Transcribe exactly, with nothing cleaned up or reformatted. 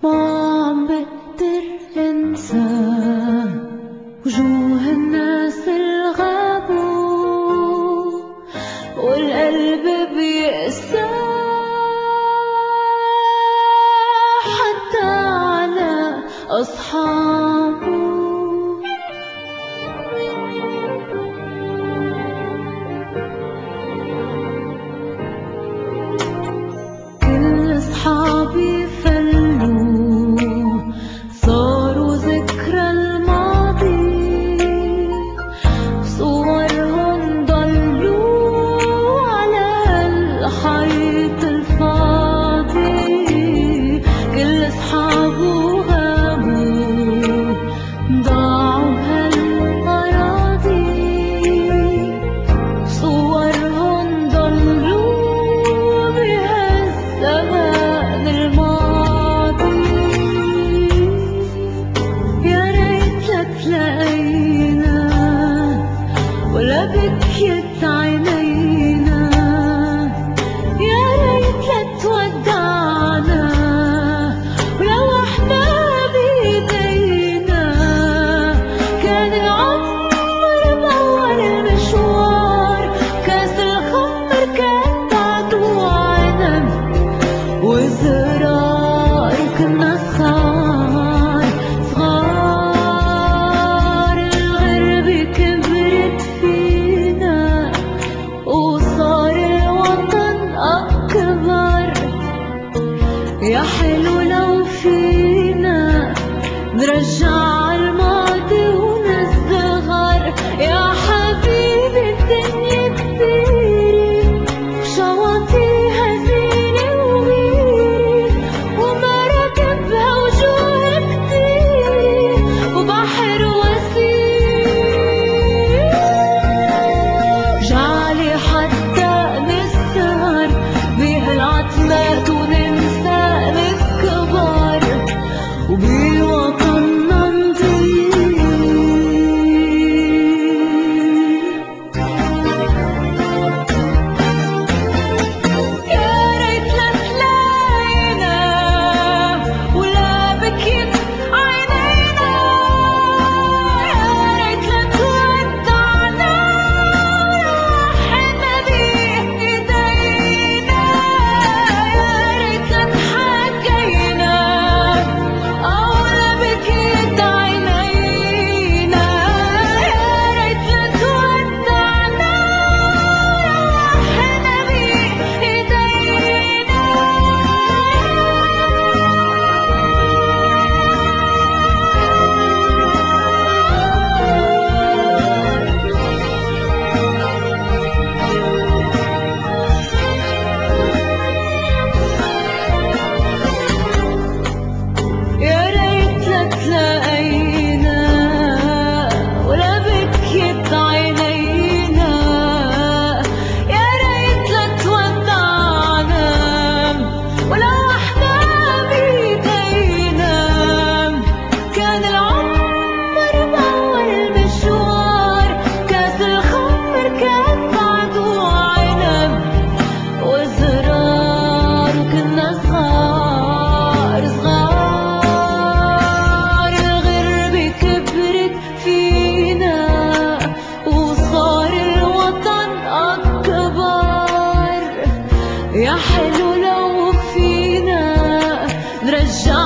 ما عم بقدر انسى وجوه الناس الغابوا والقلب بيقسى حتى على أصحابه. كل أصحابي فلوا صاروا ذكرى الماضي، صورهم ضلوا على الحيط الفاضي. كل أصحابه غابوا ضاعوا بهالأراضي، صورهم ضلوا بهالزمان الماضي. يا ريت لا تلاقينا ولا بكيت عينينا، يا ريت لا تودعنا ولو احنا بيدينا. كان العمر بأول المشوار، كاس الخمر كان بعده عنب وزرار، كنا صغار صغار. الغربة كبرت فينا وصار الوطن أكبر. يا حلو لو فينا نرجع الماضي ونصغر. يا حبيبي الدنيا كبيرة وشواطئها زينة وغيرة ومراكبها وجوه كتير وبحر وسيم. جعلي حتى نسهر بهالعتمات وننسى نكبر وبوطننا نضيع. يا ريت لا تلاقينا ولا بكيت عينينا، يا ريت لا تودعنا وراحنا بإيدينا، يا ريت لا تحكينا أو لا بكيت عينينا، يا ريت لا تودعنا وراحنا بإيدينا. يا ريت لا تلاقينا ولا بكيت عينينا، يا ريت لا تودعنا ولو احنا بيدينا. كان العمر بأول المشوار، كاس الخمر كان بعده عنب وزرار، وكنا صغار صغار. الغربة كبرت فينا وصار الوطن أكبر. يا حلو لو فينا نرجع